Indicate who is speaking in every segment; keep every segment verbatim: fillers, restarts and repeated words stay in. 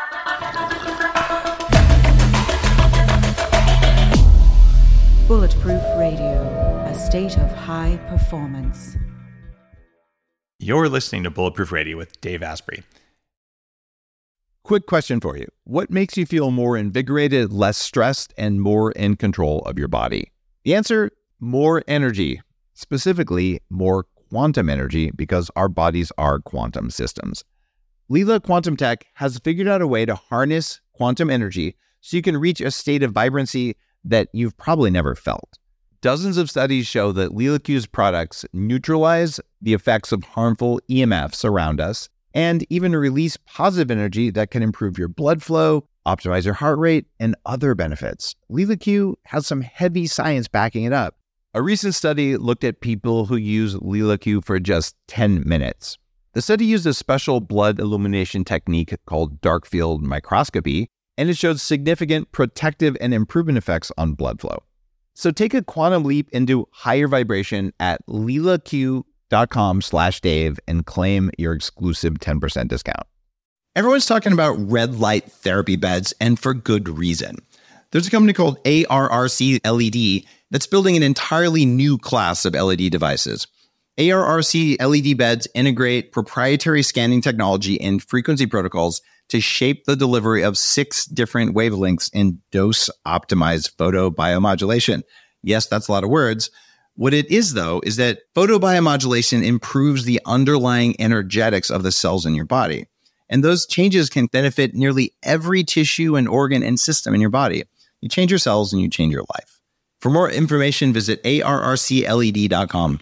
Speaker 1: Bulletproof Radio, a state of high performance.
Speaker 2: You're listening to Bulletproof Radio with Dave Asprey.
Speaker 3: Quick question for you. What makes you feel more invigorated, less stressed, and more in control of your body? The answer, more energy. Specifically, more quantum energy, because our bodies are quantum systems. Leela Quantum Tech has figured out a way to harness quantum energy so you can reach a state of vibrancy that you've probably never felt. Dozens of studies show that LeelaQ's products neutralize the effects of harmful E M Fs around us and even release positive energy that can improve your blood flow, optimize your heart rate, and other benefits. LeelaQ has some heavy science backing it up. A recent study looked at people who use LeelaQ for just ten minutes. The study used a special blood illumination technique called dark field microscopy, and it showed significant protective and improvement effects on blood flow. So take a quantum leap into higher vibration at leelaq.com slash Dave and claim your exclusive ten percent discount.
Speaker 4: Everyone's talking about red light therapy beds, and for good reason. There's a company called A R R C L E D that's building an entirely new class of L E D devices. A R R C L E D beds integrate proprietary scanning technology and frequency protocols to shape the delivery of six different wavelengths in dose-optimized photobiomodulation. Yes, that's a lot of words. What it is, though, is that photobiomodulation improves the underlying energetics of the cells in your body. And those changes can benefit nearly every tissue and organ and system in your body. You change your cells and you change your life. For more information, visit A R R C L E D dot com.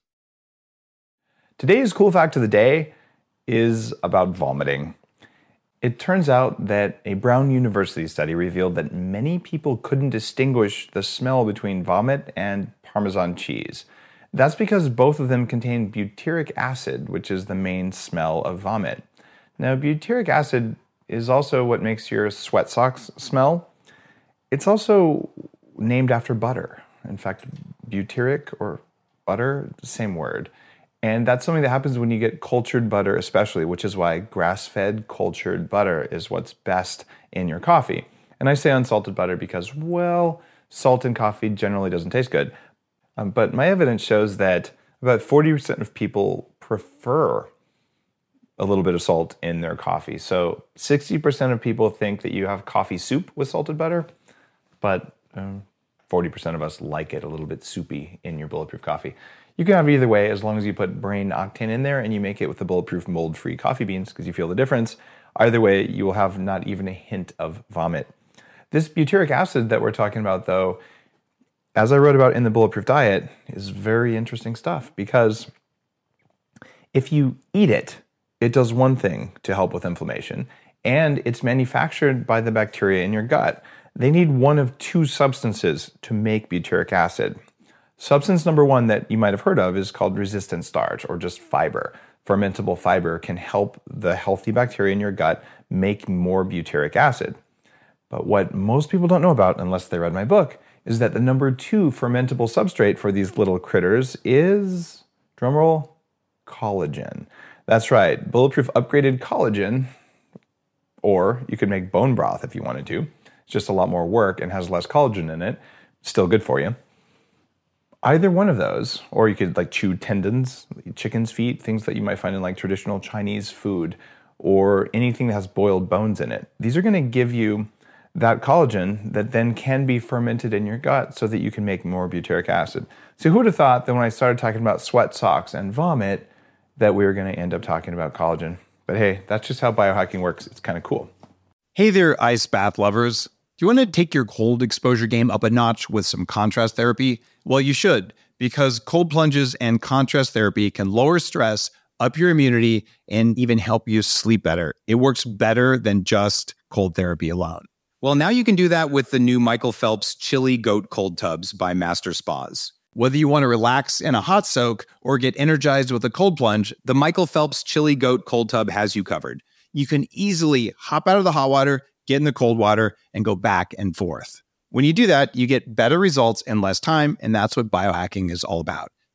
Speaker 5: Today's cool fact of the day is about vomiting. It turns out that a Brown University study revealed that many people couldn't distinguish the smell between vomit and Parmesan cheese. That's because both of them contain butyric acid, which is the main smell of vomit. Now, butyric acid is also what makes your sweat socks smell. It's also named after butter. In fact, butyric or butter, same word. And that's something that happens when you get cultured butter especially, which is why grass-fed cultured butter is what's best in your coffee. And I say unsalted butter because, well, salt in coffee generally doesn't taste good. Um, but my evidence shows that about forty percent of people prefer a little bit of salt in their coffee. So sixty percent of people think that you have coffee soup with salted butter, but um, forty percent of us like it a little bit soupy in your Bulletproof coffee. You can have it either way as long as you put brain octane in there and you make it with the Bulletproof mold-free coffee beans because you feel the difference. Either way, you will have not even a hint of vomit. This butyric acid that we're talking about, though, as I wrote about in the Bulletproof Diet, is very interesting stuff because if you eat it, it does one thing to help with inflammation, and it's manufactured by the bacteria in your gut. They need one of two substances to make butyric acid. Substance number one that you might have heard of is called resistant starch, or just fiber. Fermentable fiber can help the healthy bacteria in your gut make more butyric acid. But what most people don't know about, unless they read my book, is that the number two fermentable substrate for these little critters is, drumroll, collagen. That's right, Bulletproof upgraded collagen, or you could make bone broth if you wanted to. It's just a lot more work and has less collagen in it. Still good for you. Either one of those, or you could like chew tendons, chicken's feet, things that you might find in like traditional Chinese food, or anything that has boiled bones in it. These are going to give you that collagen that then can be fermented in your gut so that you can make more butyric acid. So who would have thought that when I started talking about sweat socks and vomit, that we were going to end up talking about collagen? But hey, that's just how biohacking works. It's kind of cool.
Speaker 3: Hey there, ice bath lovers. Do you want to take your cold exposure game up a notch with some contrast therapy? Well, you should, because cold plunges and contrast therapy can lower stress, up your immunity, and even help you sleep better. It works better than just cold therapy alone. Well, now you can do that with the new Michael Phelps Chili Goat Cold Tubs by Master Spas. Whether you want to relax in a hot soak or get energized with a cold plunge, the Michael Phelps Chili Goat Cold Tub has you covered. You can easily hop out of the hot water, get in the cold water, and go back and forth. When you do that, you get better results in less time, and that's what biohacking is all about.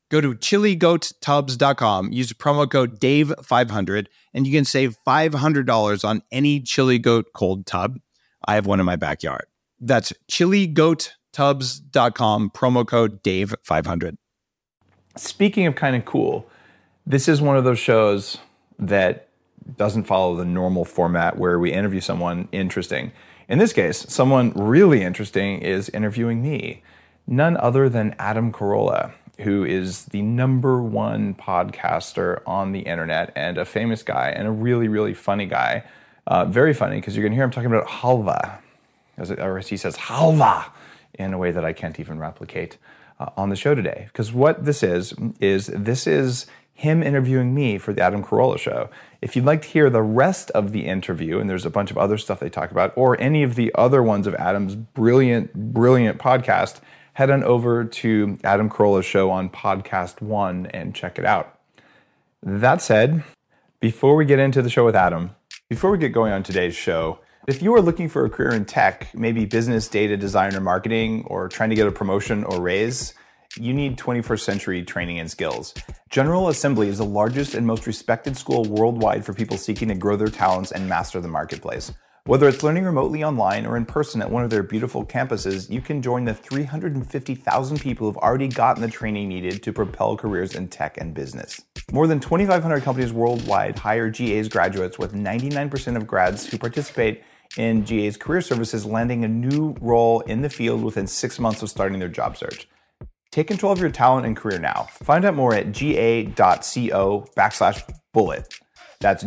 Speaker 4: Go to chili goat tubs dot com, use promo code Dave five hundred, and you can save five hundred dollars on any Chili Goat cold tub. I have one in my backyard. That's chili goat tubs dot com, promo code Dave five hundred.
Speaker 5: Speaking of kind of cool, this is one of those shows that doesn't follow the normal format where we interview someone interesting. In this case, someone really interesting is interviewing me, none other than Adam Carolla, who is the number one podcaster on the internet and a famous guy and a really, really funny guy. Uh, very funny, because you're going to hear him talking about halva, as it, or as he says, halva, in a way that I can't even replicate uh, on the show today. Because what this is, is this is him interviewing me for the Adam Carolla Show. If you'd like to hear the rest of the interview, and there's a bunch of other stuff they talk about, or any of the other ones of Adam's brilliant, brilliant podcast, head on over to Adam Carolla's show on Podcast One and check it out. That said, before we get into the show with Adam, before we get going on today's show, if you are looking for a career in tech, maybe business, data, design, or marketing, or trying to get a promotion or raise, you need twenty-first century training and skills. General Assembly is the largest and most respected school worldwide for people seeking to grow their talents and master the marketplace. Whether it's learning remotely online or in person at one of their beautiful campuses, you can join the three hundred fifty thousand people who've already gotten the training needed to propel careers in tech and business. More than twenty-five hundred companies worldwide hire G A's graduates, with ninety-nine percent of grads who participate in G A's career services landing a new role in the field within six months of starting their job search. Take control of your talent and career now. Find out more at ga.co backslash bullet. That's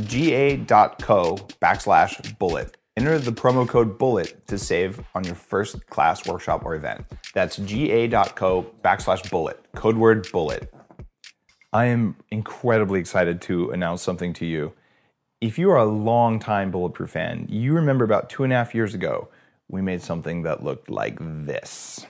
Speaker 5: ga.co backslash bullet. Enter the promo code BULLET to save on your first class, workshop, or event. That's ga.co backslash bullet. Code word bullet. I am incredibly excited to announce something to you. If you are a long-time Bulletproof fan, you remember about two and a half years ago, we made something that looked like this.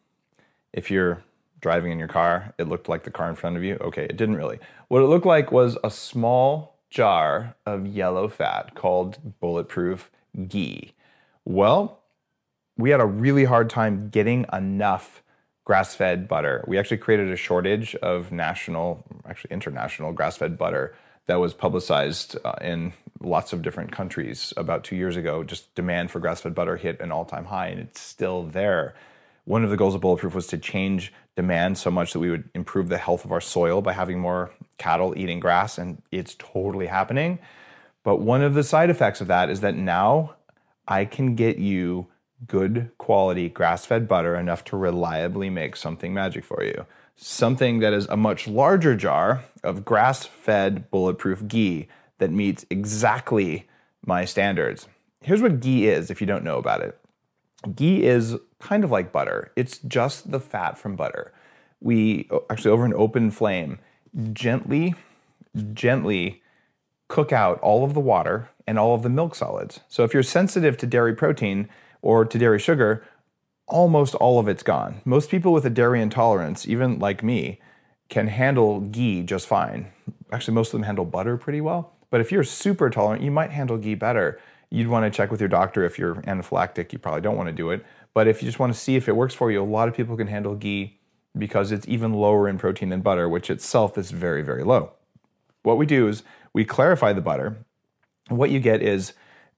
Speaker 5: If you're driving in your car, it looked like the car in front of you. Okay, it didn't really. What it looked like was a small jar of yellow fat called Bulletproof ghee. Well, we had a really hard time getting enough grass-fed butter. We actually created a shortage of national, actually international grass-fed butter that was publicized uh, in lots of different countries about two years ago. Just demand for grass-fed butter hit an all-time high, and it's still there. One of the goals of Bulletproof was to change demand so much that we would improve the health of our soil by having more cattle eating grass, and it's totally happening. But one of the side effects of that is that now I can get you good quality grass-fed butter enough to reliably make something magic for you. Something that is a much larger jar of grass-fed Bulletproof ghee that meets exactly my standards. Here's what ghee is if you don't know about it. Ghee is kind of like butter. It's just the fat from butter. We actually, over an open flame, gently, gently cook out all of the water and all of the milk solids. So if you're sensitive to dairy protein or to dairy sugar, almost all of it's gone. Most people with a dairy intolerance, even like me, can handle ghee just fine. Actually, most of them handle butter pretty well. But if you're super tolerant, you might handle ghee better. You'd want to check with your doctor. If you're anaphylactic, you probably don't want to do it. But if you just want to see if it works for you, a lot of people can handle ghee because it's even lower in protein than butter, which itself is very, very low. What we do is we clarify the butter. And what you get is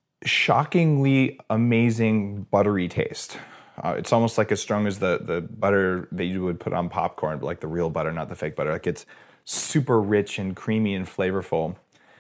Speaker 5: shockingly amazing buttery taste. Uh, it's almost like as strong as the, the butter that you would put on popcorn, but like the real butter, not the fake butter. Like it's super rich and creamy and flavorful.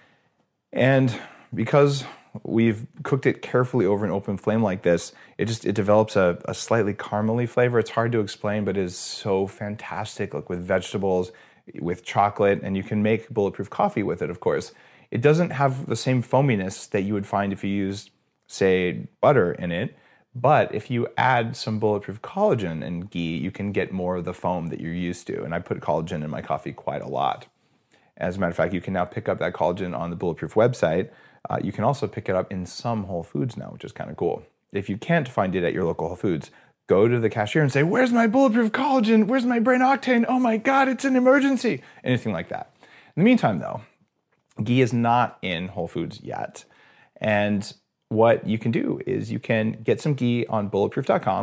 Speaker 5: And because we've cooked it carefully over an open flame like this, it just it develops a, a slightly caramely flavor. It's hard to explain, but it is so fantastic, like with vegetables, with chocolate, and you can make Bulletproof coffee with it, of course. It doesn't have the same foaminess that you would find if you used, say, butter in it, but if you add some Bulletproof collagen and ghee, you can get more of the foam that you're used to, and I put collagen in my coffee quite a lot. As a matter of fact, you can now pick up that collagen on the Bulletproof website. Uh, you can also pick it up in some Whole Foods now, which is kind of cool. If you can't find it at your local Whole Foods, go to the cashier and say, "Where's my Bulletproof collagen? Where's my brain octane? Oh my God, it's an emergency." Anything like that. In the meantime, though, ghee is not in Whole Foods yet. And what you can do is you can get some ghee on bulletproof dot com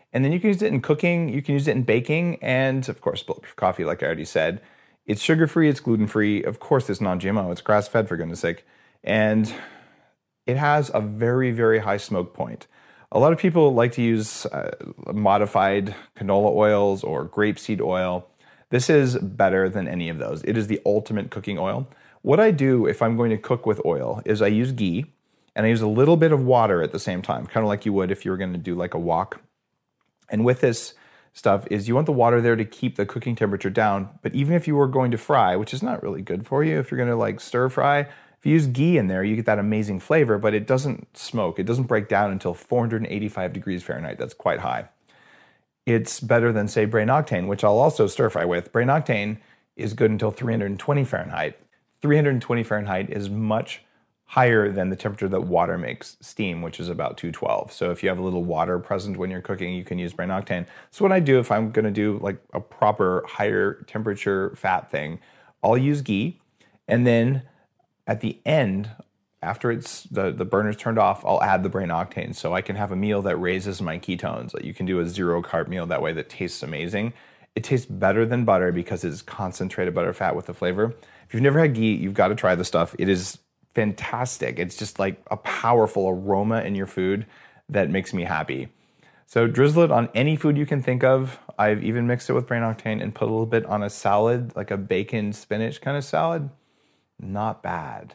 Speaker 5: And then you can use it in cooking, you can use it in baking, and of course, bulletproof coffee, like I already said. It's sugar-free, it's gluten-free. Of course, it's non-G M O. It's grass-fed, for goodness sake. And it has a very, very high smoke point. A lot of people like to use uh, modified canola oils or grapeseed oil. This is better than any of those. It is the ultimate cooking oil. What I do if I'm going to cook with oil is I use ghee, and I use a little bit of water at the same time, kind of like you would if you were going to do like a wok. And with this stuff is you want the water there to keep the cooking temperature down. But even if you were going to fry, which is not really good for you, if you're going to like stir fry, if you use ghee in there, you get that amazing flavor, but it doesn't smoke. It doesn't break down until four hundred eighty-five degrees Fahrenheit. That's quite high. It's better than, say, Brain Octane, which I'll also stir fry with. Brain Octane is good until three hundred twenty Fahrenheit. three hundred twenty Fahrenheit is much higher than the temperature that water makes steam, which is about two twelve. So if you have a little water present when you're cooking, you can use Brain Octane. So what I do if I'm going to do like a proper higher temperature fat thing, I'll use ghee, and then at the end, after it's the, the burner's turned off, I'll add the Brain Octane so I can have a meal that raises my ketones. You can do a zero carb meal that way that tastes amazing. It tastes better than butter because it's concentrated butter fat with the flavor. If you've never had ghee, you've got to try the stuff. It is fantastic. It's just like a powerful aroma in your food that makes me happy. So drizzle it on any food you can think of. I've even mixed it with Brain Octane and put a little bit on a salad, like a bacon spinach kind of salad. Not bad.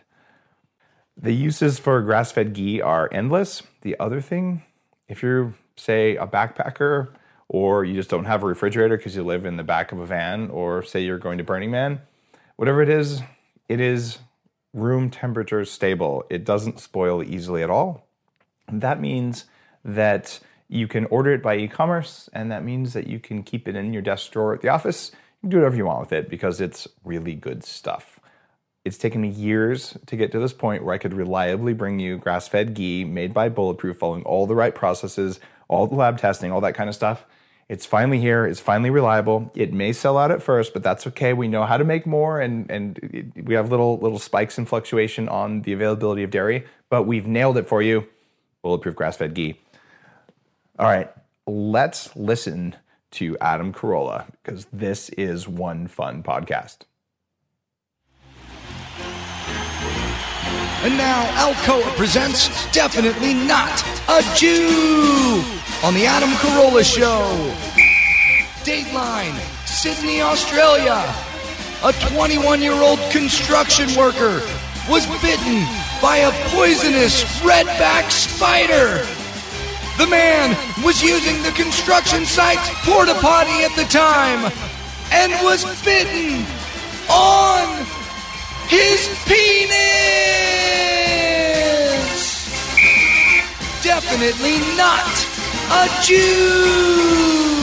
Speaker 5: The uses for grass-fed ghee are endless. The other thing, if you're, say, a backpacker, or you just don't have a refrigerator because you live in the back of a van, or say you're going to Burning Man, whatever it is, it is room temperature stable. It doesn't spoil easily at all. And that means that you can order it by e-commerce, and that means that you can keep it in your desk drawer at the office. You can do whatever you want with it because it's really good stuff. It's taken me years to get to this point where I could reliably bring you grass-fed ghee made by Bulletproof, following all the right processes, all the lab testing, all that kind of stuff. It's finally here. It's finally reliable. It may sell out at first, but that's okay. We know how to make more, and, and it, we have little little spikes and fluctuation on the availability of dairy, but we've nailed it for you. Bulletproof grass-fed ghee. All right, let's listen to Adam Carolla, because this is one fun podcast.
Speaker 6: And now Alcoa presents Definitely Not a Jew on the Adam Carolla Show. Dateline, Sydney, Australia. A twenty-one-year-old construction worker was bitten by a poisonous redback spider. The man was using the construction site's porta potty at the time and was bitten on his penis! Definitely not a Jew!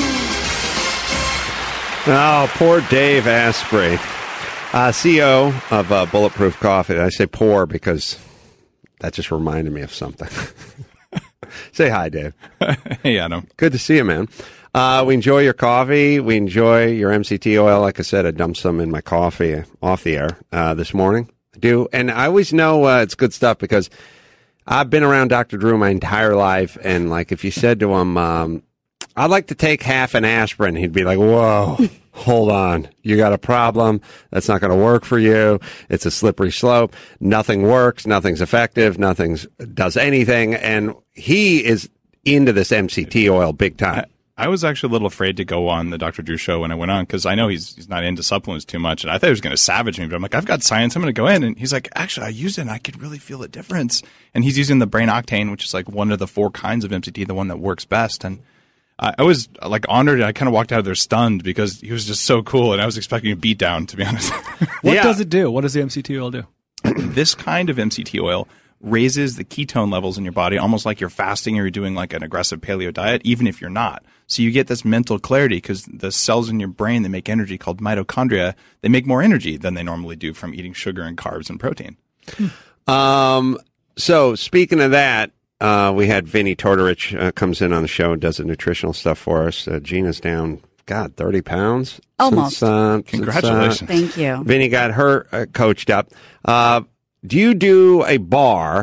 Speaker 7: Oh, poor Dave Asprey, uh, C E O of uh, Bulletproof Coffee. I say poor because that just reminded me of something. Say hi, Dave.
Speaker 2: Hey, Adam.
Speaker 7: Good to see you, man. Uh, we enjoy your coffee. We enjoy your M C T oil. Like I said, I dumped some in my coffee off the air uh, this morning. I do. And I always know uh, it's good stuff because I've been around Doctor Drew my entire life. And, like, if you said to him, um, I'd like to take half an aspirin, he'd be like, whoa, hold on. You got a problem. That's not going to work for you. It's a slippery slope. Nothing works. Nothing's effective. Nothing does anything. And he is into this M C T oil big time.
Speaker 2: I was actually a little afraid to go on the Doctor Drew show when I went on because I know he's he's not into supplements too much, and I thought he was going to savage me. But I'm like, I've got science. I'm going to go in, and he's like, actually, I used it, and I could really feel a difference. And he's using the Brain Octane, which is like one of the four kinds of M C T, the one that works best. And I, I was like honored, and I kind of walked out of there stunned because he was just so cool, and I was expecting a beat down, to be honest.
Speaker 8: What
Speaker 2: yeah.
Speaker 8: does it do? What does the M C T oil do?
Speaker 2: This kind of M C T oil raises the ketone levels in your body, almost like you're fasting or you're doing like an aggressive paleo diet, even if you're not. So you get this mental clarity because the cells in your brain that make energy called mitochondria, they make more energy than they normally do from eating sugar and carbs and protein.
Speaker 7: Um, so speaking of that, uh, we had Vinny Tortorich uh, comes in on the show and does the nutritional stuff for us. Uh, Gina's down, God, thirty pounds.
Speaker 9: Almost.
Speaker 7: Since, uh,
Speaker 2: Congratulations.
Speaker 7: Since, uh,
Speaker 9: Thank you.
Speaker 7: Vinny got her uh, coached up. Uh, do you do a bar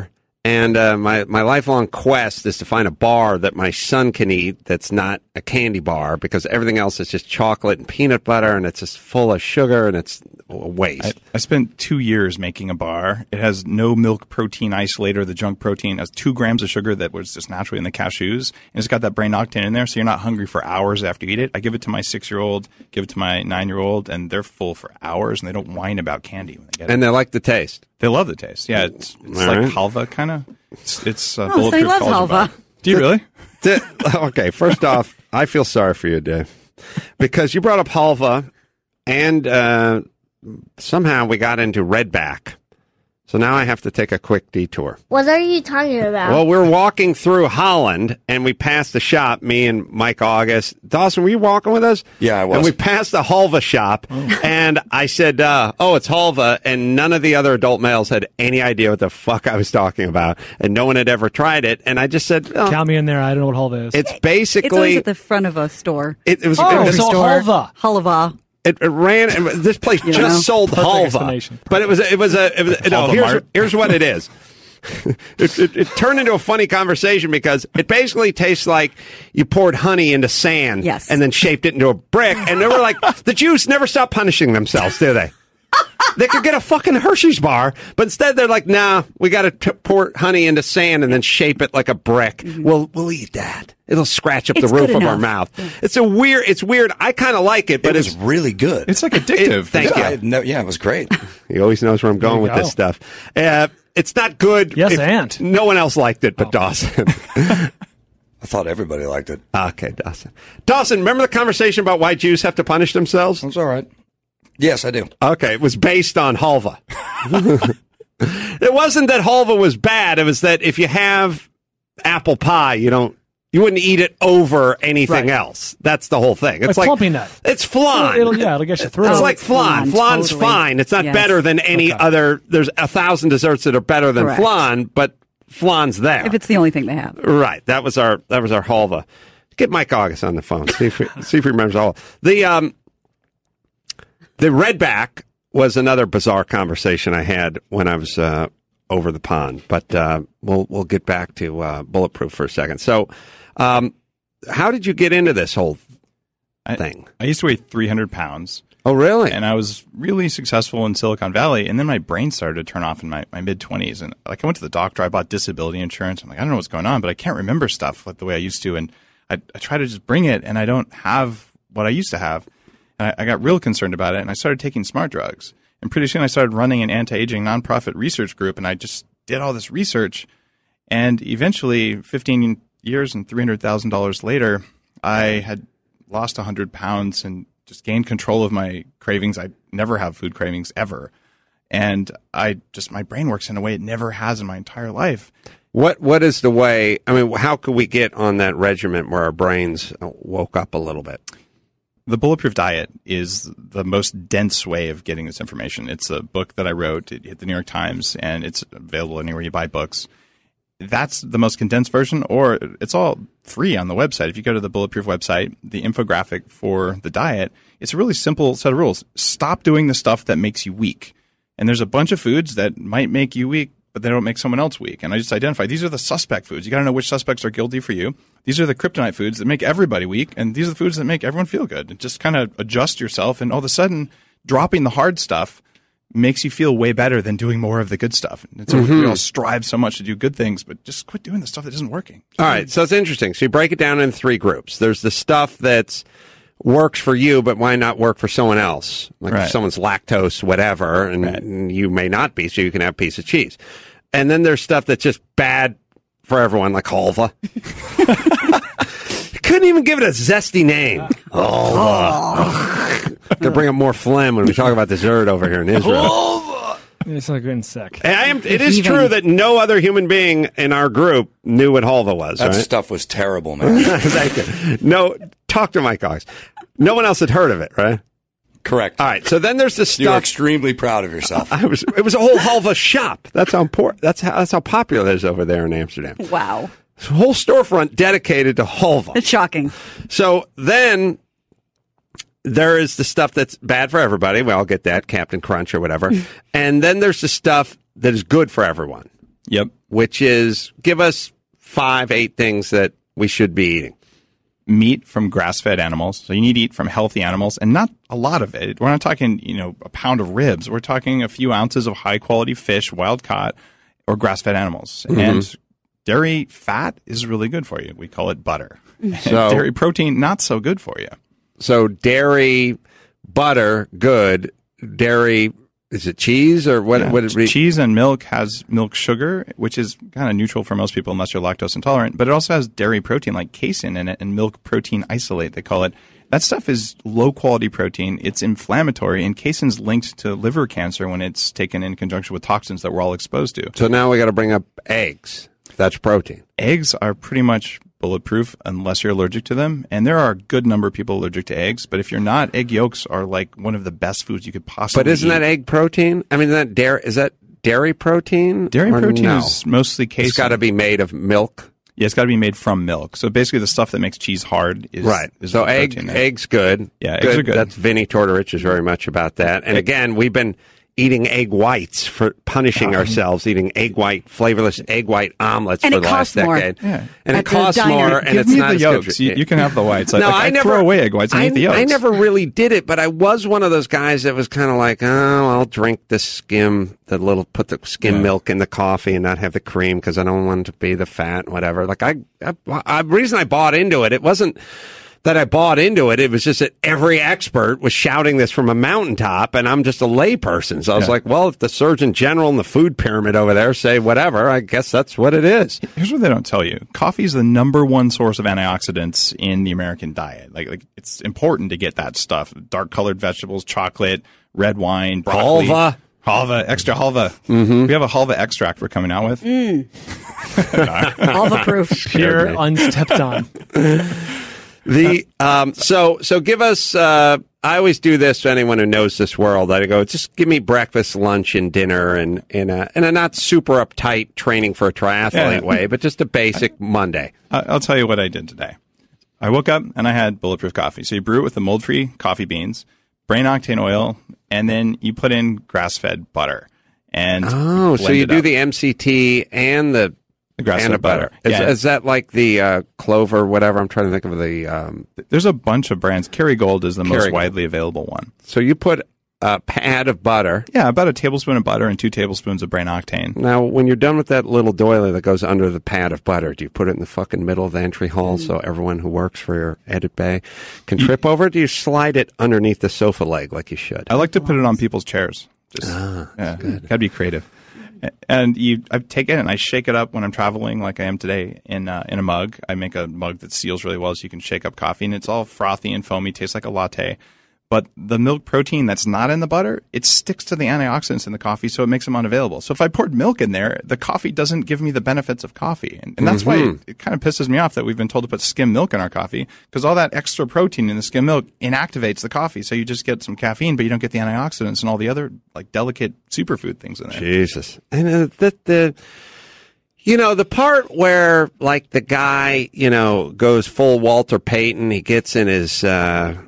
Speaker 7: And uh, my, my lifelong quest is to find a bar that my son can eat that's not a candy bar, because everything else is just chocolate and peanut butter, and it's just full of sugar, and it's a waste.
Speaker 2: I, I spent two years making a bar. It has no milk protein isolator, the junk protein. It has two grams of sugar that was just naturally in the cashews. And it's got that brain octane in there, so you're not hungry for hours after you eat it. I give it to my six-year-old, give it to my nine-year-old, and they're full for hours, and they don't whine about candy when they get it.
Speaker 7: And they like the taste.
Speaker 2: They love the taste. Yeah, it's, it's like
Speaker 7: right.
Speaker 2: halva, kind of. It's, it's uh,
Speaker 8: Oh, so he
Speaker 2: bulletproof
Speaker 8: loves
Speaker 2: collagen
Speaker 8: halva.
Speaker 2: bar. Do you really?
Speaker 7: Okay, first off, I feel sorry for you, Dave, because you brought up halva, and uh, somehow we got into Redback. So now I have to take a quick detour.
Speaker 9: What are you talking about?
Speaker 7: Well, we're walking through Holland, and we passed the shop, me and Mike August. Dawson, were you walking with us?
Speaker 6: Yeah, I was.
Speaker 7: And we passed the halva shop, oh. and I said, uh, oh, it's halva, and none of the other adult males had any idea what the fuck I was talking about, and no one had ever tried it, and I just said, oh,
Speaker 10: count me in there, I don't know what halva is.
Speaker 7: It's basically...
Speaker 8: It's always at the front of a store.
Speaker 7: It, it was...
Speaker 10: Oh,
Speaker 7: it was
Speaker 10: so
Speaker 8: store.
Speaker 10: halva.
Speaker 8: Halva.
Speaker 7: It, it ran. It, this place
Speaker 8: You
Speaker 7: just
Speaker 8: know?
Speaker 7: sold
Speaker 10: Perfect
Speaker 7: halva,
Speaker 10: explanation.
Speaker 7: but it was it was a it was, no.
Speaker 2: Halva
Speaker 7: Here's
Speaker 2: Mart.
Speaker 7: here's what it is. it, it, it turned into a funny conversation because it basically tastes like you poured honey into sand,
Speaker 8: Yes.
Speaker 7: and then shaped it into a brick. And they were like, the Jews never stop punishing themselves, do they? They could get a fucking Hershey's bar, but instead they're like, nah, we got to t- pour honey into sand and then shape it like a brick. Mm-hmm. We'll we'll eat that. It'll scratch up
Speaker 8: It's
Speaker 7: the roof
Speaker 8: good
Speaker 7: of our
Speaker 8: enough.
Speaker 7: mouth. Yeah. It's a weird. It's weird. I kind of like it, but
Speaker 6: it was
Speaker 7: it's
Speaker 6: really good.
Speaker 2: It's like addictive.
Speaker 7: It- thank
Speaker 6: yeah,
Speaker 7: you.
Speaker 6: I- no, yeah, it was great.
Speaker 7: He always knows where I'm going
Speaker 10: you
Speaker 7: with
Speaker 10: go.
Speaker 7: this stuff. Uh, it's not good.
Speaker 10: Yes,
Speaker 7: if-
Speaker 10: and.
Speaker 7: no one else liked it but Dawson.
Speaker 6: I thought everybody liked it.
Speaker 7: Okay, Dawson. Dawson, remember the conversation about why Jews have to punish themselves?
Speaker 6: It's all right. Yes, I do.
Speaker 7: Okay, it was based on halva. It wasn't that halva was bad. It was that if you have apple pie, you don't, you wouldn't eat it over anything
Speaker 10: Right.
Speaker 7: else. That's the whole thing. It's
Speaker 10: Like
Speaker 7: like
Speaker 10: Plumpy Nut.
Speaker 7: It's flan.
Speaker 10: It'll, yeah, it'll get you through.
Speaker 7: It's
Speaker 8: Oh,
Speaker 7: like flan.
Speaker 8: flan,
Speaker 7: Flan's
Speaker 8: totally.
Speaker 7: fine. It's not
Speaker 8: Yes.
Speaker 7: better than any
Speaker 10: Okay.
Speaker 7: other. There's a thousand desserts that are better than
Speaker 8: Correct.
Speaker 7: flan, but flan's there.
Speaker 8: If it's the only thing they have.
Speaker 7: Right. That was our that was our halva. Get Mike August on the phone. See if he, see if he remembers all. The um the Redback was another bizarre conversation I had when I was uh, over the pond. But uh, we'll we'll get back to uh, Bulletproof for a second. So, um, how did you get into this whole
Speaker 2: I,
Speaker 7: thing?
Speaker 2: I used to weigh three hundred pounds.
Speaker 7: Oh, really?
Speaker 2: And I was really successful in Silicon Valley, and then my brain started to turn off in my, my mid-twenties. And like I went to the doctor, I bought disability insurance. I'm like, I don't know what's going on, but I can't remember stuff like the way I used to. And I, I try to just bring it, and I don't have what I used to have. And I, I got real concerned about it, and I started taking smart drugs. And pretty soon I started running an anti-aging nonprofit research group, and I just did all this research. And eventually, fifteen years and three hundred thousand dollars later, I had lost one hundred pounds and just gained control of my cravings. I never have food cravings ever. And I just, my brain works in a way it never has in my entire life.
Speaker 7: What What is the way? I mean, how could we get on that regimen where our brains woke up a little bit?
Speaker 2: The Bulletproof Diet is the most dense way of getting this information. It's a book that I wrote. It hit the New York Times, and it's available anywhere you buy books. That's the most condensed version, or it's all free on the website. If you go to the Bulletproof website, the infographic for the diet, it's a really simple set of rules. Stop doing the stuff that makes you weak. And there's a bunch of foods that might make you weak, but they don't make someone else weak. And I just identify these are the suspect foods. You got to know which suspects are guilty for you. These are the kryptonite foods that make everybody weak, and these are the foods that make everyone feel good. And just kind of adjust yourself, and all of a sudden, dropping the hard stuff makes you feel way better than doing more of the good stuff. And so
Speaker 7: Mm-hmm.
Speaker 2: we all strive so much to do good things, but just quit doing the stuff that isn't working.
Speaker 7: All right, so it's interesting. So you break it down in three groups. There's the stuff that's works for you, but why not work for someone else? Like if
Speaker 2: Right.
Speaker 7: someone's lactose, whatever, and
Speaker 2: Right.
Speaker 7: you may not be, so you can have a piece of cheese. And then there's stuff that's just bad for everyone, like halva. Couldn't even give it a zesty name. Halva. To bring up more phlegm when we talk about dessert over here in Israel.
Speaker 10: It's like getting sick.
Speaker 7: And I am, it is
Speaker 8: Even-
Speaker 7: true that no other human being in our group knew what halva was,
Speaker 6: That
Speaker 7: right?
Speaker 6: stuff was terrible, man.
Speaker 7: Thank you. No, talk to Mike Cox. No one else had heard of it, right?
Speaker 6: Correct.
Speaker 7: All right. So then there's the
Speaker 6: You are
Speaker 7: stuff.
Speaker 6: extremely proud of yourself.
Speaker 7: I was. It was a whole halva shop. That's how important. That's how. That's how popular it is over there in Amsterdam.
Speaker 8: Wow.
Speaker 7: It's a whole storefront dedicated to halva.
Speaker 8: It's shocking.
Speaker 7: So then there is the stuff that's bad for everybody. We all get that, Captain Crunch or whatever. And then there's the stuff that is good for everyone.
Speaker 2: Yep.
Speaker 7: which is give us five, eight things that we should be eating.
Speaker 2: Meat from grass-fed animals. So you need to eat from healthy animals, and not a lot of it. We're not talking, you know, a pound of ribs. We're talking a few ounces of high-quality fish, wild-caught, or grass-fed animals. Mm-hmm. And dairy fat is really good for you. We call it butter. So, dairy protein, not so good for you.
Speaker 7: So dairy, butter, good. Dairy, is it cheese or what?
Speaker 2: Yeah,
Speaker 7: what it re-
Speaker 2: cheese and milk has milk sugar, which is kind of neutral for most people unless you're lactose intolerant. But it also has dairy protein like casein in it and milk protein isolate, they call it. That stuff is low-quality protein. It's inflammatory, and casein's linked to liver cancer when it's taken in conjunction with toxins that we're all exposed to.
Speaker 7: So now we got to bring up eggs. That's protein.
Speaker 2: Eggs are pretty much bulletproof unless you're allergic to them. And there are a good number of people allergic to eggs. But if you're not, egg yolks are like one of the best foods you could possibly eat.
Speaker 7: But isn't
Speaker 2: eat.
Speaker 7: that egg protein? I mean, that dairy, is that dairy protein?
Speaker 2: Dairy protein
Speaker 7: no?
Speaker 2: is mostly casein.
Speaker 7: It's got to be made of milk.
Speaker 2: Yeah, it's got to be made from milk. So basically the stuff that makes cheese hard is
Speaker 7: right.
Speaker 2: Is
Speaker 7: so
Speaker 2: the
Speaker 7: egg,
Speaker 2: protein there.
Speaker 7: eggs good.
Speaker 2: Yeah,
Speaker 7: good.
Speaker 2: eggs are good.
Speaker 7: That's Vinny Tortorich is very much about that. And again, we've been eating egg whites for punishing
Speaker 2: Um,
Speaker 7: ourselves, eating egg white, flavorless egg white omelets
Speaker 8: And
Speaker 7: for
Speaker 8: it
Speaker 7: the last
Speaker 8: costs more.
Speaker 7: decade.
Speaker 2: Yeah.
Speaker 7: And
Speaker 8: At
Speaker 7: it
Speaker 8: the
Speaker 7: costs
Speaker 8: diner.
Speaker 7: more, and
Speaker 2: Give
Speaker 7: it's
Speaker 2: me
Speaker 7: not
Speaker 2: the
Speaker 7: as
Speaker 2: yolks.
Speaker 7: good.
Speaker 2: You, you can have the whites. Like,
Speaker 7: No,
Speaker 2: like,
Speaker 7: I
Speaker 2: I
Speaker 7: never
Speaker 2: throw away egg whites and
Speaker 7: I,
Speaker 2: eat the yolks.
Speaker 7: I never really did it, but I was one of those guys that was kind of like, oh, I'll drink the skim, the little, put the skim
Speaker 2: Yeah.
Speaker 7: milk in the coffee and not have the cream because I don't want it to be the fat, whatever. Like I, I, I, the reason I bought into it, it wasn't that I bought into it. It was just that every expert was shouting this from a mountaintop, and I'm just a layperson. So I was
Speaker 2: Yeah.
Speaker 7: like, well, if the Surgeon General and the food pyramid over there say whatever, I guess that's what it is.
Speaker 2: Here's what they don't tell you. Coffee is the number one source of antioxidants in the American diet. Like, like it's important to get that stuff. Dark colored vegetables, chocolate, red wine, broccoli.
Speaker 7: Halva.
Speaker 2: Halva, extra halva.
Speaker 7: Mm-hmm.
Speaker 2: We have a halva extract we're coming out with.
Speaker 8: Mm. Halva proof.
Speaker 10: Pure, unstepped on.
Speaker 7: The um, so so give us. Uh, I always do this to anyone who knows this world. I go, just give me breakfast, lunch, and dinner, and in a in a not super uptight training for a triathlete
Speaker 2: Yeah.
Speaker 7: way, but just a basic Monday.
Speaker 2: I- I'll tell you what I did today. I woke up and I had bulletproof coffee. So you brew it with the mold-free coffee beans, brain octane oil, and then you put in grass-fed butter. And
Speaker 7: Oh, so
Speaker 2: blend
Speaker 7: you
Speaker 2: it
Speaker 7: do
Speaker 2: up.
Speaker 7: the M C T and the
Speaker 2: The grass-fed
Speaker 7: and the butter.
Speaker 2: butter.
Speaker 7: Is,
Speaker 2: Yeah.
Speaker 7: is that like the uh, Clover, whatever? I'm trying to think of the. Um,
Speaker 2: There's a bunch of brands. Kerrygold is the most
Speaker 7: Kerrygold.
Speaker 2: widely available one.
Speaker 7: so you put a pad of butter.
Speaker 2: Yeah, about a tablespoon of butter and two tablespoons of brain octane.
Speaker 7: Now, when you're done with that little doily that goes under the pad of butter, do you put it in the fucking middle of the entry hall so everyone who works for your edit bay can trip over it? Do you slide it underneath the sofa leg like you should?
Speaker 2: I like to put it on people's chairs. Just,
Speaker 7: Ah,
Speaker 2: yeah, gotta be creative. And you, I take it and I shake it up when I'm traveling, like I am today, in uh, in a mug. I make a mug that seals really well, so you can shake up coffee, and it's all frothy and foamy, tastes like a latte. But the milk protein that's not in the butter, it sticks to the antioxidants in the coffee, so it makes them unavailable. So if I poured milk in there, the coffee doesn't give me the benefits of coffee. And, and that's why it, it kind of pisses me off that we've been told to put skim milk in our coffee, because all that extra protein in the skim milk inactivates the coffee. So you just get some caffeine, but you don't get the antioxidants and all the other like delicate superfood things in there.
Speaker 7: Jesus. And uh, the, the, you know, the part where, like, the guy, you know, goes full Walter Payton, he gets in his, uh,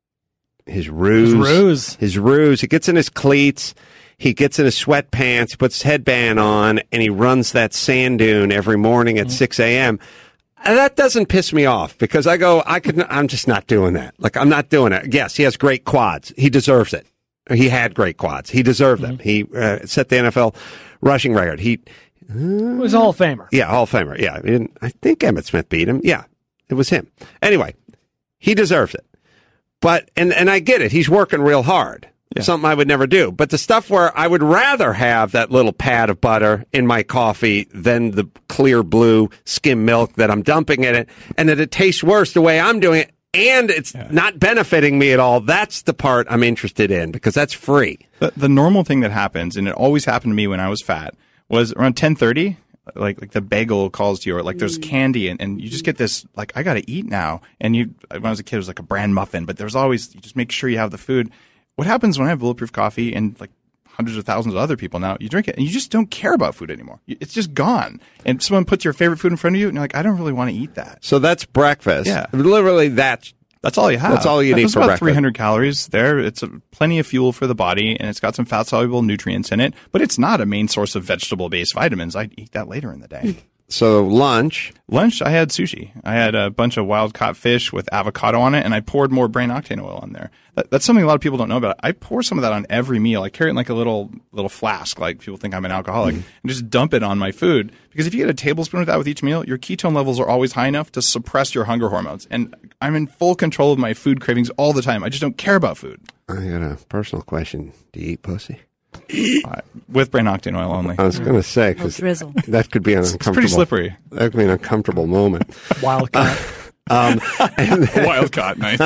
Speaker 7: his ruse.
Speaker 10: His ruse.
Speaker 7: His ruse. He gets in his cleats. He gets in his sweatpants. He puts his headband on, and he runs that sand dune every morning at six a.m. And that doesn't piss me off because I go, I could, n- I'm just not doing that. Like, I'm not doing it. Yes, he has great quads. He deserves it. He had great quads. He deserved them. He uh, set the N F L rushing record. He,
Speaker 10: He was a Hall of Famer.
Speaker 7: yeah, Hall of Famer. Yeah. And I think Emmitt Smith beat him. Yeah, it was him. Anyway, he deserves it. But, and, and I get it. He's working real hard.
Speaker 2: Yeah.
Speaker 7: Something I would never do. But the stuff where I would rather have that little pad of butter in my coffee than the clear blue skim milk that I'm dumping in it, and that it tastes worse the way I'm doing it, and it's
Speaker 2: Yeah.
Speaker 7: not benefiting me at all, that's the part I'm interested in because that's free.
Speaker 2: The, the normal thing that happens, and it always happened to me when I was fat, was around ten thirty, like like the bagel calls to you, or like there's candy, and, and you just get this, like, I got to eat now. And you, when I was a kid, it was like a bran muffin, but there's always, you just make sure you have the food. What happens when I have bulletproof coffee and like hundreds of thousands of other people now, you drink it and you just don't care about food anymore. It's just gone. And someone puts your favorite food in front of you and you're like, I don't really want to eat that.
Speaker 7: So that's breakfast.
Speaker 2: Yeah.
Speaker 7: Literally, that's
Speaker 2: That's all you have.
Speaker 7: That's all you need
Speaker 2: That's
Speaker 7: for
Speaker 2: about
Speaker 7: breakfast.
Speaker 2: three hundred calories there. It's a, plenty of fuel for the body, and it's got some fat-soluble nutrients in it. But it's not a main source of vegetable-based vitamins. I eat that later in the day.
Speaker 7: So lunch.
Speaker 2: Lunch, I had sushi. I had a bunch of wild-caught fish with avocado on it, and I poured more brain octane oil on there. That, that's something a lot of people don't know about. I pour some of that on every meal. I carry it in like a little little flask, like people think I'm an alcoholic, mm. and just dump it on my food. Because if you get a tablespoon of that with each meal, your ketone levels are always high enough to suppress your hunger hormones. And I'm in full control of my food cravings all the time. I just don't care about food.
Speaker 7: I got a personal question. Do you eat pussy?
Speaker 2: Uh, with brain octane oil only.
Speaker 7: I was going to say, because that could be an uncomfortable.
Speaker 2: It's pretty slippery.
Speaker 7: That could be an uncomfortable moment.
Speaker 10: Wildcat.
Speaker 7: Uh, um, and then,
Speaker 2: Wildcat, nice.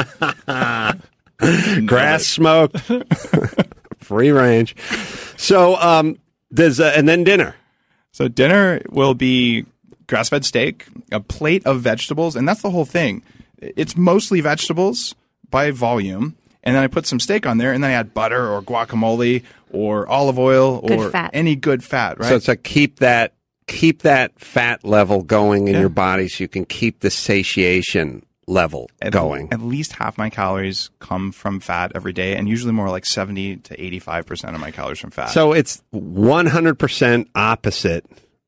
Speaker 7: Grass smoke, free range. So, um, there's uh, and then dinner.
Speaker 2: So dinner will be grass-fed steak, a plate of vegetables, and that's the whole thing. It's mostly vegetables by volume, and then I put some steak on there, and then I add butter or guacamole or olive oil
Speaker 8: good
Speaker 2: or
Speaker 8: fat.
Speaker 2: any good fat, right?
Speaker 7: So it's like keep that keep that fat level going in
Speaker 2: Yeah.
Speaker 7: your body, so you can keep the satiation level
Speaker 2: at,
Speaker 7: going.
Speaker 2: At least half my calories come from fat every day, and usually more like seventy to eighty-five percent of my calories from fat.
Speaker 7: So it's one hundred percent opposite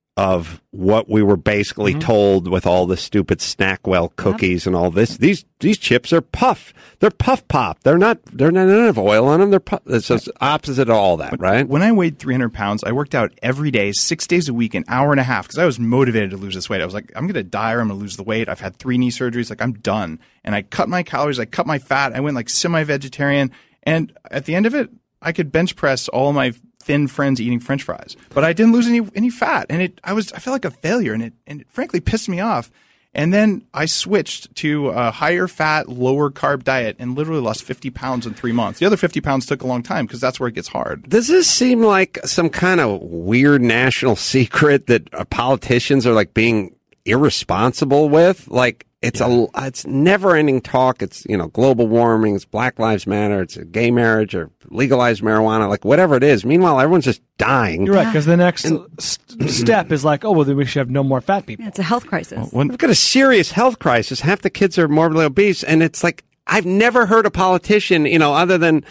Speaker 7: of what we were basically
Speaker 2: Mm-hmm.
Speaker 7: told with all the stupid Snackwell cookies and all this. These these chips are puff. They're puff pop. They're not. They're not. They don't have oil on them. They're puff. It's just opposite of all that, right?
Speaker 2: When I weighed three hundred pounds, I worked out every day, six days a week, an hour and a half, because I was motivated to lose this weight. I was like, I'm going to die or I'm going to lose the weight. I've had three knee surgeries. Like, I'm done. And I cut my calories. I cut my fat. I went like semi-vegetarian. And at the end of it, I could bench press all my thin friends eating French fries, but I didn't lose any any fat, and it I was I felt like a failure, and it and it frankly pissed me off. And then I switched to a higher fat, lower carb diet, and literally lost fifty pounds in three months. The other fifty pounds took a long time because that's where it gets hard.
Speaker 7: Does this seem like some kind of weird national secret that uh, politicians are like being irresponsible with? Like it's yeah. a it's never ending talk. It's, you know, global warming, it's Black Lives Matter, it's a gay marriage or legalized marijuana, like whatever it is. Meanwhile, everyone's just dying.
Speaker 10: You're right, because the next and, st- step is like, oh, well, then we should have no more fat people.
Speaker 8: Yeah, it's a health crisis.
Speaker 7: Well, when, we've got a serious health crisis. Half the kids are morbidly obese, and it's like I've never heard a politician, you know, other than,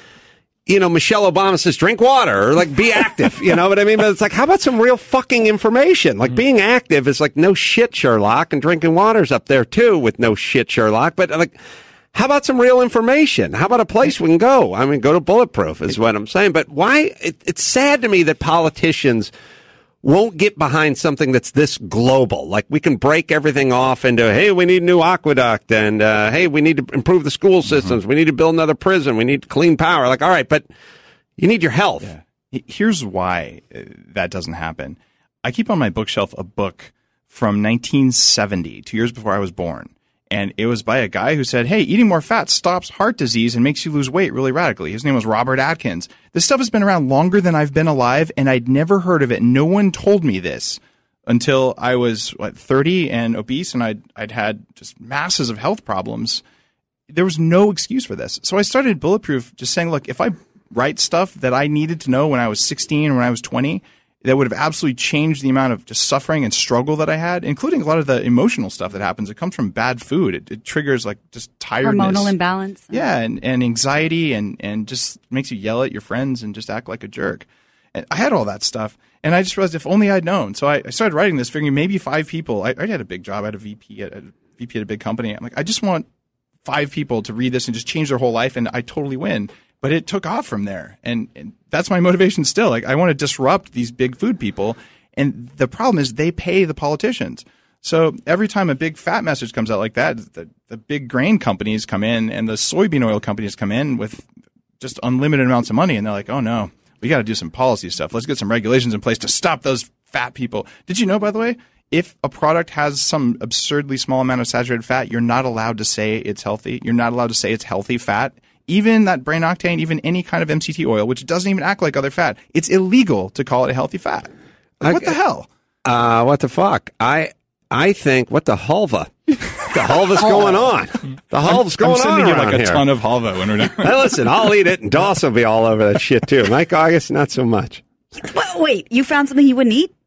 Speaker 7: you know, Michelle Obama says, drink water or like be active. You know what I mean? But it's like, how about some real fucking information? Like mm-hmm. being active is like no shit, Sherlock, and drinking water's up there too with no shit, Sherlock. But like, how about some real information? How about a place we can go? I mean, go to Bulletproof is what I'm saying. But why? It, it's sad to me that politicians won't get behind something that's this global. Like, we can break everything off into, hey, we need a new aqueduct, and uh, hey, we need to improve the school systems. Mm-hmm. We need to build another prison. We need clean power. Like, all right, but you need your health.
Speaker 2: Yeah. Here's why that doesn't happen. I keep on my bookshelf a book from nineteen seventy, two years before I was born. And it was by a guy who said, hey, eating more fat stops heart disease and makes you lose weight really radically. His name was Robert Atkins. This stuff has been around longer than I've been alive, and I'd never heard of it. No one told me this until I was, what, thirty and obese, and I'd, I'd had just masses of health problems. There was no excuse for this. So I started Bulletproof just saying, look, if I write stuff that I needed to know when I was sixteen or when I was twenty, that would have absolutely changed the amount of just suffering and struggle that I had, including a lot of the emotional stuff that happens. It comes from bad food. It, it triggers like just tiredness.
Speaker 8: Hormonal imbalance.
Speaker 2: Yeah, and, and anxiety and, and just makes you yell at your friends and just act like a jerk. And I had all that stuff. And I just realized if only I'd known. So I, I started writing this, figuring maybe five people. I, I had a big job. I had a V P at a V P at a big company. I'm like, I just want five people to read this and just change their whole life, and I totally win. But it took off from there. And, and that's my motivation still. Like, I want to disrupt these big food people. And the problem is they pay the politicians. So every time a big fat message comes out like that, the, the big grain companies come in and the soybean oil companies come in with just unlimited amounts of money. And they're like, oh, no, we got to do some policy stuff. Let's get some regulations in place to stop those fat people. Did you know, by the way, if a product has some absurdly small amount of saturated fat, you're not allowed to say it's healthy. You're not allowed to say it's healthy fat. Even that brain octane, even any kind of M C T oil, which doesn't even act like other fat, it's illegal to call it a healthy fat. Like, what I, the hell?
Speaker 7: Uh, what the fuck? I I think, what the hulva? The hulva's going on. The hulva's going
Speaker 2: I'm
Speaker 7: on
Speaker 2: sending you
Speaker 7: around
Speaker 2: like a
Speaker 7: here.
Speaker 2: ton of halva when we're done.
Speaker 7: Hey, listen, I'll eat it, and Dawson will be all over that shit, too. Mike August, not so much.
Speaker 8: Well, wait, you found something he wouldn't eat?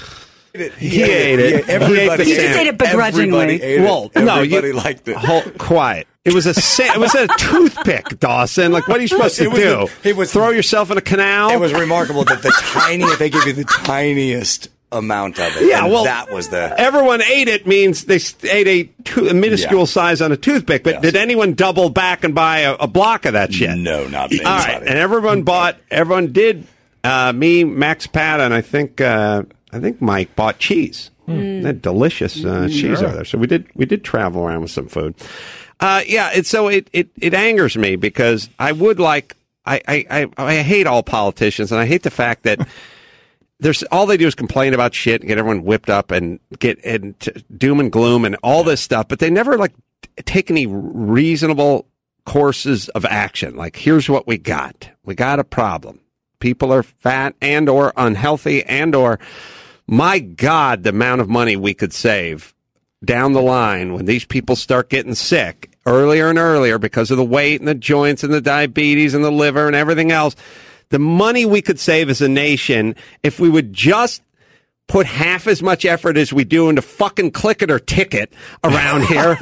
Speaker 7: He, he ate it.
Speaker 9: Yeah, everybody
Speaker 7: he ate the
Speaker 8: He just ate it begrudgingly.
Speaker 9: Everybody ate it.
Speaker 7: Well, no,
Speaker 9: everybody
Speaker 7: you,
Speaker 9: liked it.
Speaker 7: Hold, quiet. It was a sa- it was a toothpick, Dawson. Like, what are you supposed to
Speaker 9: It was
Speaker 7: do?
Speaker 9: the- it was-
Speaker 7: Throw yourself in a canal?
Speaker 9: It was remarkable that the tiny, they give you the tiniest amount of it.
Speaker 7: Yeah,
Speaker 9: and
Speaker 7: well,
Speaker 9: that was the.
Speaker 7: Everyone ate it means they s- ate a, to- a minuscule
Speaker 9: Yeah.
Speaker 7: size on a toothpick. But
Speaker 9: Yes.
Speaker 7: did anyone double back and buy a, a block of that shit?
Speaker 9: No, not me.
Speaker 7: All right, and everyone bought. Everyone did. Uh, me, Max, Pat, and I think uh, I think Mike bought cheese.
Speaker 10: Mm.
Speaker 7: That delicious uh, cheese
Speaker 10: Sure.
Speaker 7: over there. So we did we did travel around with some food. Uh, yeah, it's so it, it it angers me because I would like I, I, I, I hate all politicians and I hate the fact that there's all they do is complain about shit and get everyone whipped up and get and t- doom and gloom and all this stuff, but they never like take any reasonable courses of action. Like, here's what we got. We got a problem. People are fat and or unhealthy and or, my God, the amount of money we could save down the line when these people start getting sick earlier and earlier because of the weight and the joints and the diabetes and the liver and everything else. The money we could save as a nation if we would just put half as much effort as we do into fucking click it or ticket around here.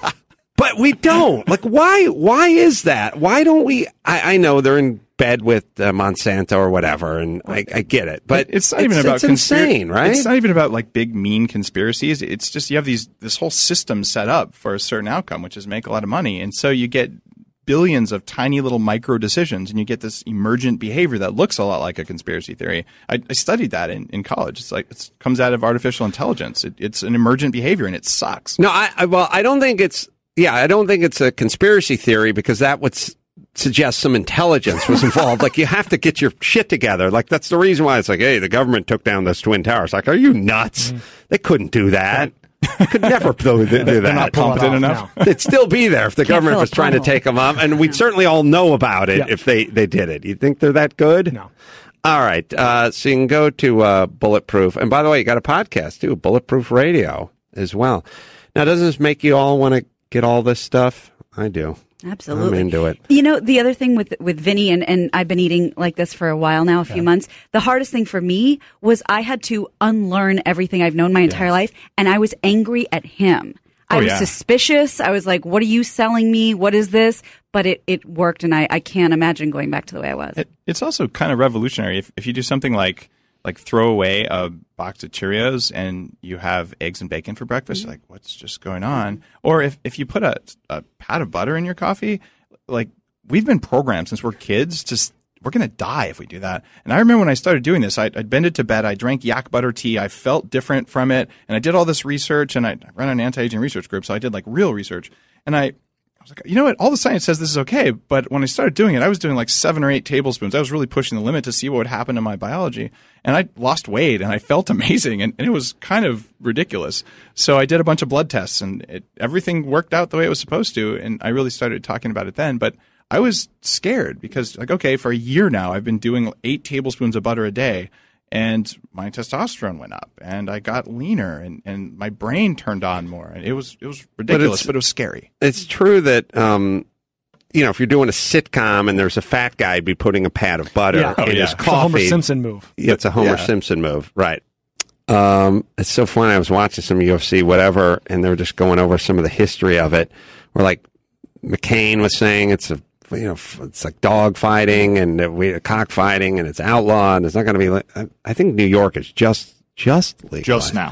Speaker 7: But we don't. Like, why? Why is that? Why don't we? I, I know they're in bed with uh, Monsanto or whatever, and I, I get it. But
Speaker 2: it's not even about
Speaker 7: it's insane,
Speaker 2: conspir-
Speaker 7: right?
Speaker 2: It's not even about like big mean conspiracies. It's just you have these this whole system set up for a certain outcome, which is make a lot of money, and so you get billions of tiny little micro decisions, and you get this emergent behavior that looks a lot like a conspiracy theory. I, I studied that in, in college. It's like it comes out of artificial intelligence. It, it's an emergent behavior, and it sucks.
Speaker 7: No, I, I well, I don't think it's. Yeah, I don't think it's a conspiracy theory because that would s- suggest some intelligence was involved. Like, you have to get your shit together. Like, that's the reason why it's like, hey, the government took down those Twin Towers. Like, are you nuts? Mm. They couldn't do that. They could never do, do that.
Speaker 2: They're not competent enough.
Speaker 7: They'd still be there if the
Speaker 10: Can't
Speaker 7: government was trying to take them up, and we'd certainly all know about it
Speaker 10: Yeah.
Speaker 7: if they, they did it. You think they're that good?
Speaker 10: No.
Speaker 7: All right. Uh, so you can go to uh, Bulletproof. And by the way, you got a podcast, too, Bulletproof Radio as well. Now, doesn't this make you all want to get all this stuff? I do.
Speaker 8: Absolutely.
Speaker 7: I'm into it.
Speaker 8: You know, the other thing with with Vinny, and, and I've been eating like this for a while now, a few months, the hardest thing for me was I had to unlearn everything I've known my entire life, and I was angry at him. I
Speaker 2: Oh,
Speaker 8: was
Speaker 2: yeah.
Speaker 8: suspicious. I was like, what are you selling me? What is this? But it, it worked, and I, I can't imagine going back to the way I was.
Speaker 2: It, it's also kind of revolutionary if, if you do something like like throw away a box of Cheerios and you have eggs and bacon for breakfast. You're like, what's just going on? Or if, if you put a, a pat of butter in your coffee, like we've been programmed since we're kids to s- we're going to die if we do that. And I remember when I started doing this, I'd, I'd been to bed, I drank yak butter tea, I felt different from it, and I did all this research, and I ran an anti-aging research group, so I did like real research. And I, I was like, you know what? All the science says this is okay, but when I started doing it, I was doing like seven or eight tablespoons. I was really pushing the limit to see what would happen to my biology. And I lost weight, and I felt amazing, and, and it was kind of ridiculous. So I did a bunch of blood tests, and it, everything worked out the way it was supposed to, and I really started talking about it then. But I was scared because, like, okay, for a year now, I've been doing eight tablespoons of butter a day, and my testosterone went up, and I got leaner, and, and my brain turned on more. And it was it was ridiculous,
Speaker 7: it's-
Speaker 2: but, it was scary.
Speaker 7: It's true that, um, you know, if you're doing a sitcom and there's a fat guy be putting a pat of butter
Speaker 10: Yeah.
Speaker 7: in
Speaker 2: Oh, yeah.
Speaker 7: his
Speaker 2: It's a
Speaker 7: coffee.
Speaker 10: Homer Simpson move.
Speaker 7: Yeah, it's a Homer
Speaker 2: Yeah.
Speaker 7: Simpson move, right? Um, it's so funny. I was watching some U F C, whatever, and they were just going over some of the history of it. Where like McCain was saying, it's a you know, it's like dog fighting and uh, we cockfighting, and it's outlawed, and it's not going to be. Li- I, I think New York is just just legal
Speaker 2: Just now.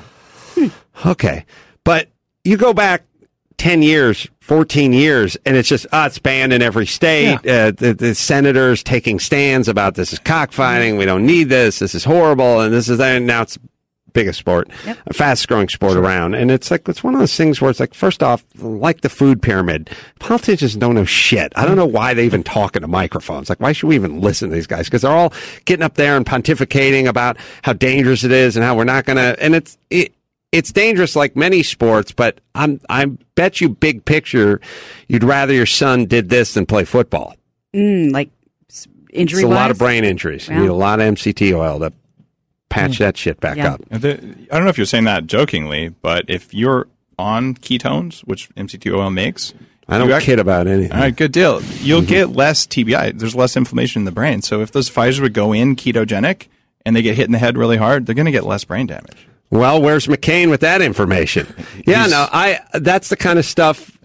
Speaker 7: Okay, but you go back ten years, fourteen years, and it's just, ah, it's banned in every state. Uh, the, the senators taking stands about this is cockfighting. We don't need this. This is horrible. And this is that. And now it's the biggest sport,
Speaker 8: Yep.
Speaker 7: fastest growing sport around. And it's like, it's one of those things where it's like, first off, like the food pyramid, politicians don't know shit. I don't know why they even talk into microphones. Like, why should we even listen to these guys? Because they're all getting up there and pontificating about how dangerous it is and how we're not going to, and it's, it, It's dangerous like many sports, but I'm, I bet you big picture, you'd rather your son did this than play football.
Speaker 8: Mm, like injury
Speaker 7: It's a
Speaker 8: wise?
Speaker 7: lot of brain injuries. You
Speaker 8: Yeah.
Speaker 7: need a lot of M C T oil to patch that shit back
Speaker 8: Yeah.
Speaker 7: up.
Speaker 2: The, I don't know if you're saying that jokingly, but if you're on ketones, which M C T oil makes,
Speaker 7: I don't
Speaker 2: you act-
Speaker 7: kid about anything.
Speaker 2: All right, good deal. You'll get less T B I. There's less inflammation in the brain. So if those fighters would go in ketogenic and they get hit in the head really hard, they're going to get less brain damage.
Speaker 7: Well, where's McCain with that information? Yeah,
Speaker 2: He's-
Speaker 7: no, I. That's the kind of stuff.
Speaker 2: Yeah.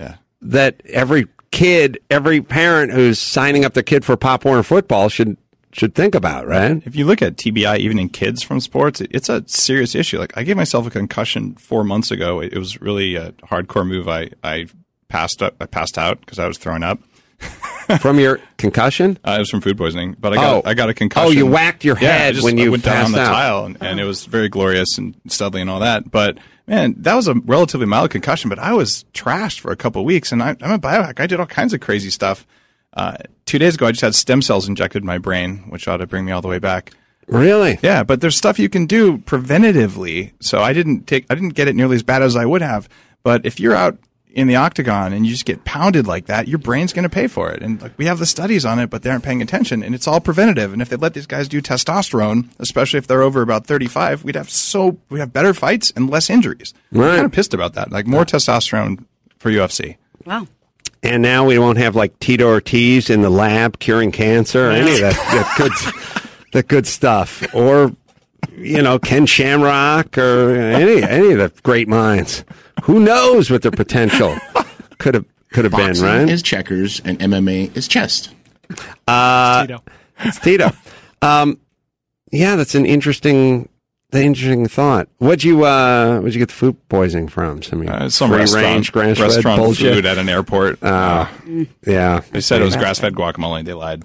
Speaker 7: that every kid, every parent who's signing up their kid for Pop Warner football should should think about, right?
Speaker 2: If you look at T B I, even in kids from sports, it, it's a serious issue. Like, I gave myself a concussion four months ago. It, it was really a hardcore move. I, I passed up, I passed out because I was throwing up.
Speaker 7: From your concussion?
Speaker 2: Uh, it was from food poisoning, but I got
Speaker 7: Oh.
Speaker 2: I got a concussion.
Speaker 7: Oh, you whacked your
Speaker 2: Yeah, I
Speaker 7: head
Speaker 2: just-
Speaker 7: when
Speaker 2: I
Speaker 7: you
Speaker 2: went down on the
Speaker 7: passed out.
Speaker 2: tile, and, and it was very glorious and studly and all that. But man, that was a relatively mild concussion. But I was trashed for a couple of weeks, and I, I'm a biohack. I did all kinds of crazy stuff. Uh, two days ago, I just had stem cells injected in my brain, which ought to bring me all the way back.
Speaker 7: Really?
Speaker 2: Yeah, but there's stuff you can do preventatively. So I didn't take, I didn't get it nearly as bad as I would have. But if you're out in the octagon and you just get pounded like that, your brain's going to pay for it. And like, we have the studies on it, but they aren't paying attention. And it's all preventative. And if they let these guys do testosterone, especially if they're over about thirty-five, we'd have so we have better fights and less injuries.
Speaker 7: Right.
Speaker 2: I'm kind of pissed about that. Like, more testosterone for U F C.
Speaker 8: Wow.
Speaker 7: And now we won't have like Tito Ortiz in the lab curing cancer or any of that, that good, that good stuff, or you know Ken Shamrock or any any of the great minds. Who knows what their potential could have could have been,
Speaker 11: Boxing
Speaker 7: right?
Speaker 11: is checkers and M M A is chess.
Speaker 7: Uh,
Speaker 10: Tito.
Speaker 7: It's Tito. Um, yeah, that's an interesting, the interesting thought. What'd you uh, what'd you get the food poisoning from? Some,
Speaker 2: Uh, some
Speaker 7: free
Speaker 2: restaurant,
Speaker 7: range grass-fed
Speaker 2: restaurant
Speaker 7: bullshit?
Speaker 2: food at an airport.
Speaker 7: Uh, yeah,
Speaker 2: They said it was grass-fed guacamole. They lied.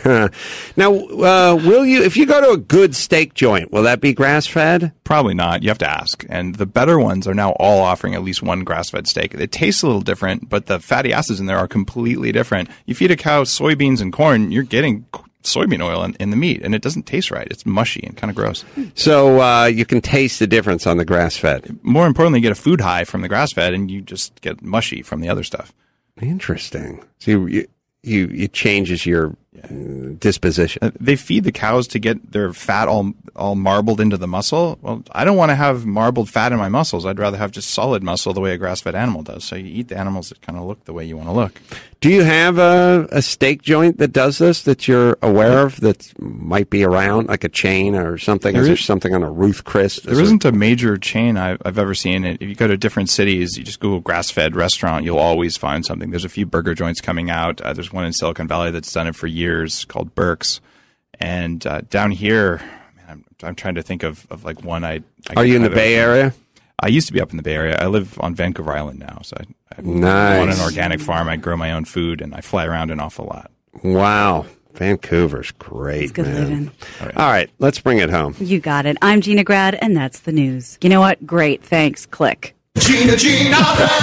Speaker 7: Now, uh, will you, if you go to a good steak joint, will that be grass-fed?
Speaker 2: Probably not. You have to ask. And the better ones are now all offering at least one grass-fed steak. It tastes a little different, but the fatty acids in there are completely different. You feed a cow soybeans and corn, you're getting soybean oil in, in the meat, and it doesn't taste right. It's mushy and kind of gross.
Speaker 7: So uh, you can taste the difference on the grass-fed.
Speaker 2: More importantly, you get a food high from the grass-fed, and you just get mushy from the other stuff.
Speaker 7: Interesting. So you, you, you it changes your uh, disposition.
Speaker 2: Uh, They feed the cows to get their fat all all marbled into the muscle. Well, I don't want to have marbled fat in my muscles. I'd rather have just solid muscle the way a grass-fed animal does. So you eat the animals that kind of look the way you want to look.
Speaker 7: Do you have a, a steak joint that does this that you're aware of that might be around, like a chain or something?
Speaker 2: There
Speaker 7: Is there
Speaker 2: is-
Speaker 7: something on a Ruth Chris?
Speaker 2: There isn't a major chain I've, I've ever seen. If you go to different cities, you just Google grass-fed restaurant, you'll always find something. There's a few burger joints coming out. Uh, there's one in Silicon Valley that's done it for years called Burke's. And uh, down here, man, I'm, I'm trying to think of, of like one I. I
Speaker 7: Are you in the
Speaker 2: I've
Speaker 7: Bay
Speaker 2: ever-
Speaker 7: Area?
Speaker 2: I used to be up in the Bay Area. I live on Vancouver Island now, so I, I
Speaker 7: Nice.
Speaker 2: on an organic farm. I grow my own food, and I fly around an awful lot.
Speaker 7: Wow. Vancouver's great,
Speaker 8: It's good
Speaker 7: man.
Speaker 8: living.
Speaker 2: All right.
Speaker 7: All right, let's bring it home.
Speaker 8: You got it. I'm Gina Grad, and that's the news. You know what? Great. Thanks. Click.
Speaker 6: Gina Gina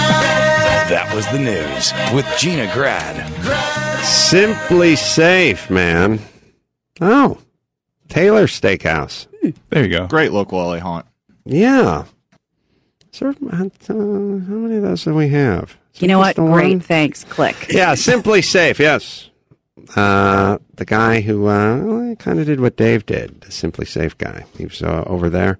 Speaker 6: That was the news with Gina Grad.
Speaker 7: Simply Safe, man. Oh, Taylor Steakhouse.
Speaker 2: There you go.
Speaker 12: Great local L A haunt.
Speaker 7: Yeah. So, uh, how many of those do we have? Is
Speaker 8: You
Speaker 7: it
Speaker 8: know
Speaker 7: just
Speaker 8: what?
Speaker 7: the
Speaker 8: Great.
Speaker 7: one?
Speaker 8: Thanks. Click.
Speaker 7: Yeah, Simply Safe, yes. Uh, the guy who uh, kind of did what Dave did, the Simply Safe guy. He was uh, over there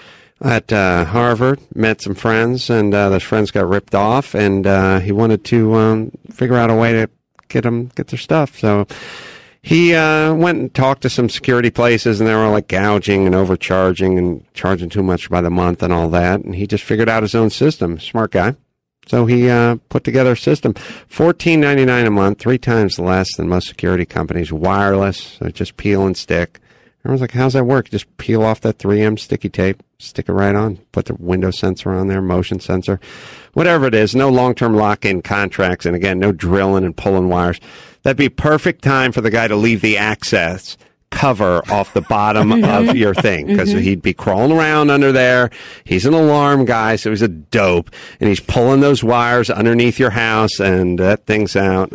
Speaker 7: at uh, Harvard, met some friends, and uh, those friends got ripped off, and uh, he wanted to um, figure out a way to get them get their stuff. So he uh, went and talked to some security places, and they were like gouging and overcharging and charging too much by the month and all that. And he just figured out his own system. Smart guy. So he uh, put together a system, fourteen ninety-nine a month, three times less than most security companies. Wireless, so just peel and stick. Everyone's like, how's that work? Just peel off that three M sticky tape, stick it right on, put the window sensor on there, motion sensor, whatever it is. No long-term lock-in contracts, and again, no drilling and pulling wires. That'd be perfect time for the guy to leave the access cover off the bottom of your thing, because
Speaker 13: Mhm.
Speaker 7: he'd be crawling around under there. He's an alarm guy, so he's a dope, and he's pulling those wires underneath your house, and that thing's out.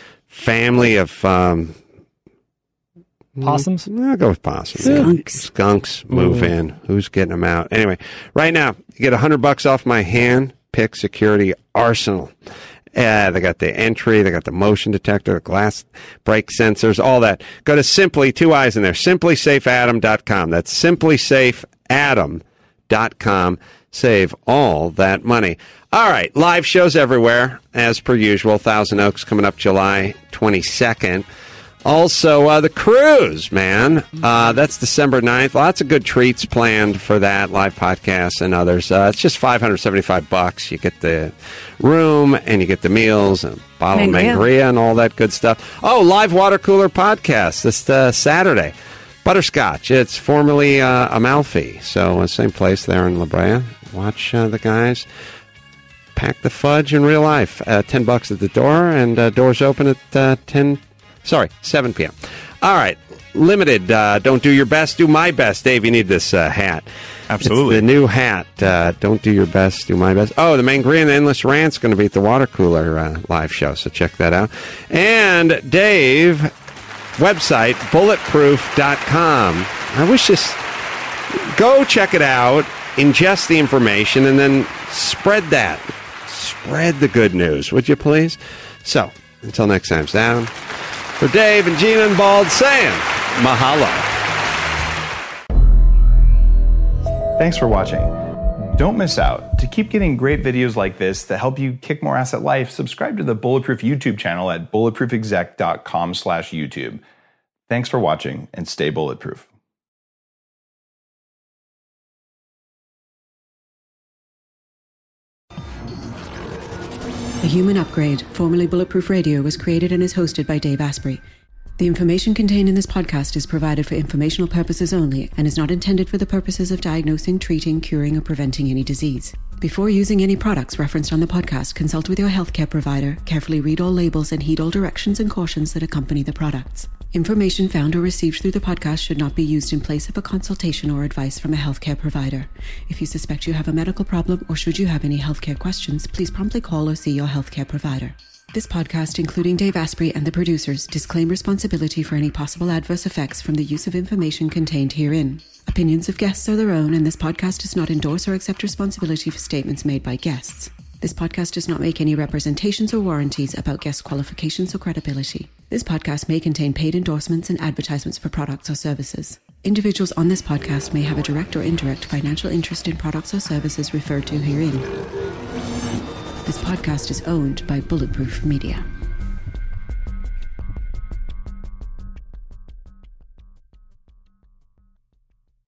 Speaker 7: Family of um,
Speaker 10: Possums?
Speaker 7: I'll go with possums.
Speaker 10: Skunks.
Speaker 7: Skunks move
Speaker 10: Ooh.
Speaker 7: in. Who's getting them out? Anyway, right now you get a hundred bucks off my hand pick security arsenal. Uh, they got the entry, they got the motion detector, the glass break sensors, all that. Go to Simply, two eyes in there, simply safe adam dot com. That's simply safe adam dot com. Save all that money. All right, live shows everywhere, as per usual. Thousand Oaks coming up July twenty-second. Also, uh, the cruise, man. Uh, that's December ninth. Lots of good treats planned for that, live podcasts and others. Uh, it's just five hundred seventy-five bucks. You get the room and you get the meals and a bottle
Speaker 8: Mangria.
Speaker 7: of Mangria and all that good stuff. Oh, live water cooler podcast this uh, Saturday. Butterscotch. It's formerly uh, Amalfi. So, uh, same place there in La Brea. Watch uh, the guys pack the fudge in real life. Uh, ten bucks at the door, and uh, doors open at uh, ten. Sorry, seven p.m. All right, limited. Uh, don't do your best, do my best. Dave, you need this uh, hat.
Speaker 2: Absolutely.
Speaker 7: It's the new hat. Uh, don't do your best, do my best. Oh, the Mangria and the Endless Rant's going to be at the Water Cooler uh, live show, so check that out. And Dave, website, bulletproof dot com. I wish this, go check it out, ingest the information, and then spread that. Spread the good news, would you please? So, until next time, down. For Dave and Gina and Bald saying, mahalo.
Speaker 5: Thanks for watching. Don't miss out. To keep getting great videos like this that help you kick more ass at life, subscribe to the Bulletproof YouTube channel at bulletproof exec dot com slash YouTube. Thanks for watching, and stay bulletproof.
Speaker 1: The Human Upgrade, formerly Bulletproof Radio, was created and is hosted by Dave Asprey. The information contained in this podcast is provided for informational purposes only and is not intended for the purposes of diagnosing, treating, curing, or preventing any disease. Before using any products referenced on the podcast, consult with your healthcare provider, carefully read all labels, and heed all directions and cautions that accompany the products. Information found or received through the podcast should not be used in place of a consultation or advice from a healthcare provider. If you suspect you have a medical problem or should you have any healthcare questions, please promptly call or see your healthcare provider. This podcast, including Dave Asprey and the producers, disclaim responsibility for any possible adverse effects from the use of information contained herein. Opinions of guests are their own, and this podcast does not endorse or accept responsibility for statements made by guests. This podcast does not make any representations or warranties about guest qualifications or credibility. This podcast may contain paid endorsements and advertisements for products or services. Individuals on this podcast may have a direct or indirect financial interest in products or services referred to herein. This podcast is owned by Bulletproof Media.